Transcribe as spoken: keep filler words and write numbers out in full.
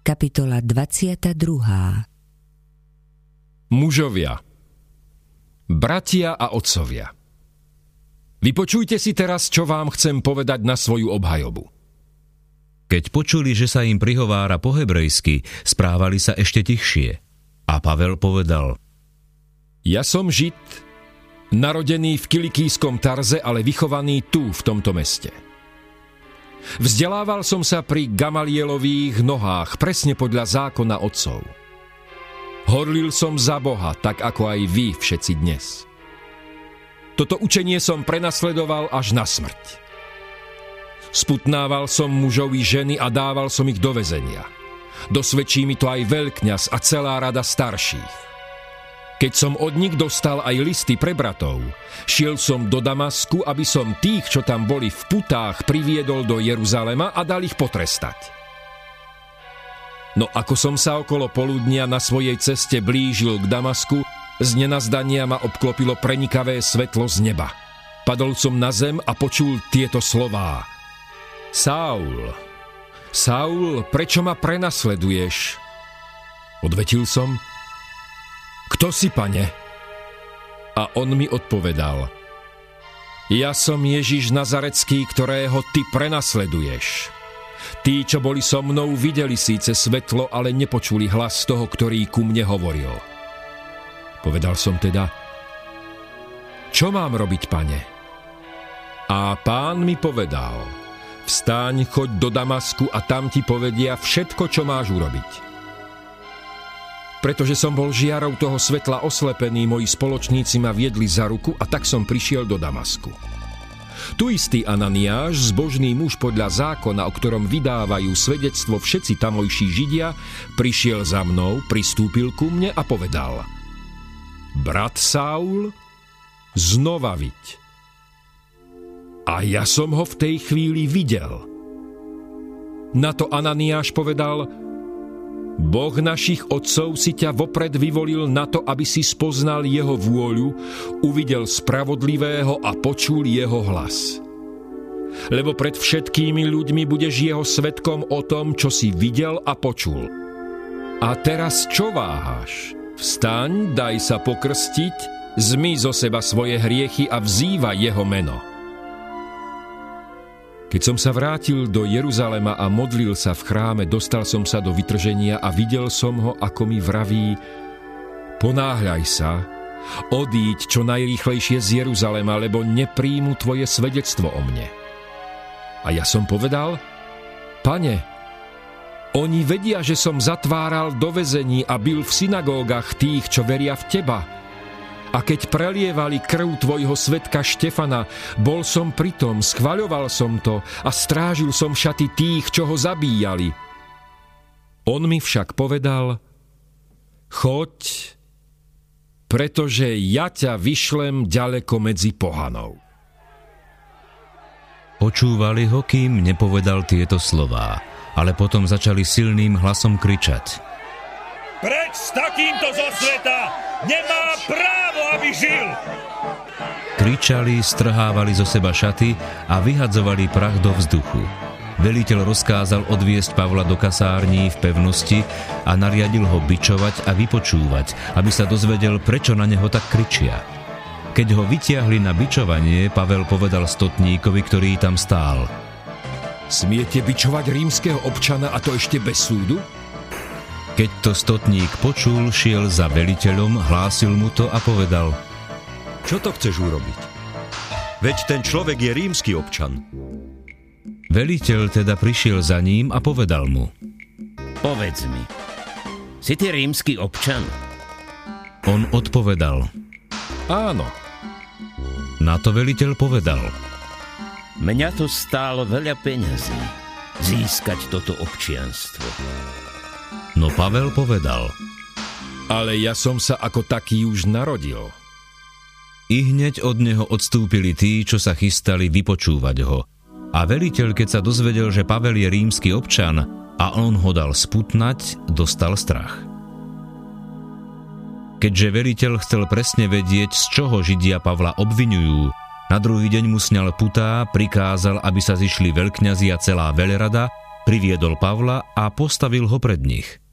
kapitola dvadsiata druhá. Mužovia, bratia a otcovia, vypočujte si teraz, čo vám chcem povedať na svoju obhajobu. Keď počuli, že sa im prihovára po hebrejsky, správali sa ešte tichšie. A Pavel povedal: Ja som Žid, narodený v kilikijskom Tarze, ale vychovaný tu, v tomto meste. Vzdelával som sa pri Gamalielových nohách, presne podľa zákona otcov. Horlil som za Boha, tak ako aj vy všetci dnes. Toto učenie som prenasledoval až na smrť. Sputnával som mužov i ženy a dával som ich do väzenia. Dosvedčí mi to aj veľkňaz a celá rada starších. Keď som od nich dostal aj listy pre bratov, šiel som do Damasku, aby som tých, čo tam boli v putách, priviedol do Jeruzalema a dal ich potrestať. No ako som sa okolo poludnia na svojej ceste blížil k Damasku, z nenazdania ma obklopilo prenikavé svetlo z neba. Padol som na zem a počul tieto slová: Saul, Saul, prečo ma prenasleduješ? Odvetil som: Kto si, Pane? A on mi odpovedal: Ja som Ježiš Nazarecký, ktorého ty prenasleduješ. Tí, čo boli so mnou, videli síce svetlo, ale nepočuli hlas toho, ktorý ku mne hovoril. Povedal som teda: Čo mám robiť, Pane? A Pán mi povedal: Vstaň, choď do Damasku a tam ti povedia všetko, čo máš urobiť. Pretože som bol žiarou toho svetla oslepený, moji spoločníci ma viedli za ruku a tak som prišiel do Damasku. Tu istý Ananiáš, zbožný muž podľa zákona, o ktorom vydávajú svedectvo všetci tamojší Židia, prišiel za mnou, pristúpil ku mne a povedal: Brat Saul, znova viď. A ja som ho v tej chvíli videl. Na to Ananiáš povedal: Boh našich otcov si ťa vopred vyvolil na to, aby si spoznal jeho vôľu, uvidel spravodlivého a počul jeho hlas. Lebo pred všetkými ľuďmi budeš jeho svedkom o tom, čo si videl a počul. A teraz čo váhaš? Vstaň, daj sa pokrstiť, zmyj zo seba svoje hriechy a vzývaj jeho meno. Keď som sa vrátil do Jeruzalema a modlil sa v chráme, dostal som sa do vytrženia a videl som ho, ako mi vraví: Ponáhľaj sa, odíď čo najrýchlejšie z Jeruzalema, lebo nepríjmu tvoje svedectvo o mne. A ja som povedal: Pane, oni vedia, že som zatváral do väzení a bil v synagógach tých, čo veria v teba. A keď prelievali krv tvojho svedka Štefana, bol som pritom, schvaľoval som to a strážil som šaty tých, čo ho zabíjali. On mi však povedal: Choď, pretože ja ťa vyšlem ďaleko medzi pohanov. Počúvali ho, kým nepovedal tieto slová, ale potom začali silným hlasom kričať: Preč s takýmto zo sveta! Nemá právo, aby žil! Kričali, strhávali zo seba šaty a vyhadzovali prach do vzduchu. Veliteľ rozkázal odviesť Pavla do kasární v pevnosti a nariadil ho bičovať a vypočúvať, aby sa dozvedel, prečo na neho tak kričia. Keď ho vytiahli na bičovanie, Pavel povedal stotníkovi, ktorý tam stál: Smiete bičovať rímskeho občana, a to ešte bez súdu? Keď to stotník počul, šiel za veliteľom, hlásil mu to a povedal: Čo to chceš urobiť? Veď ten človek je rímsky občan. Veliteľ teda prišiel za ním a povedal mu: Povedz mi, si ty rímsky občan? On odpovedal: Áno. Na to veliteľ povedal: Mňa to stálo veľa peňazí získať toto občianstvo. No Pavel povedal: Ale ja som sa ako taký už narodil. I hneď od neho odstúpili tí, čo sa chystali vypočúvať ho. A veliteľ, keď sa dozvedel, že Pavel je rímsky občan a on ho dal sputnať, dostal strach. Keďže veliteľ chcel presne vedieť, z čoho Židia Pavla obviňujú, na druhý deň mu sňal putá, prikázal, aby sa zišli veľkňazi a celá veľrada, Priviedol Pavla a postavil ho pred nich.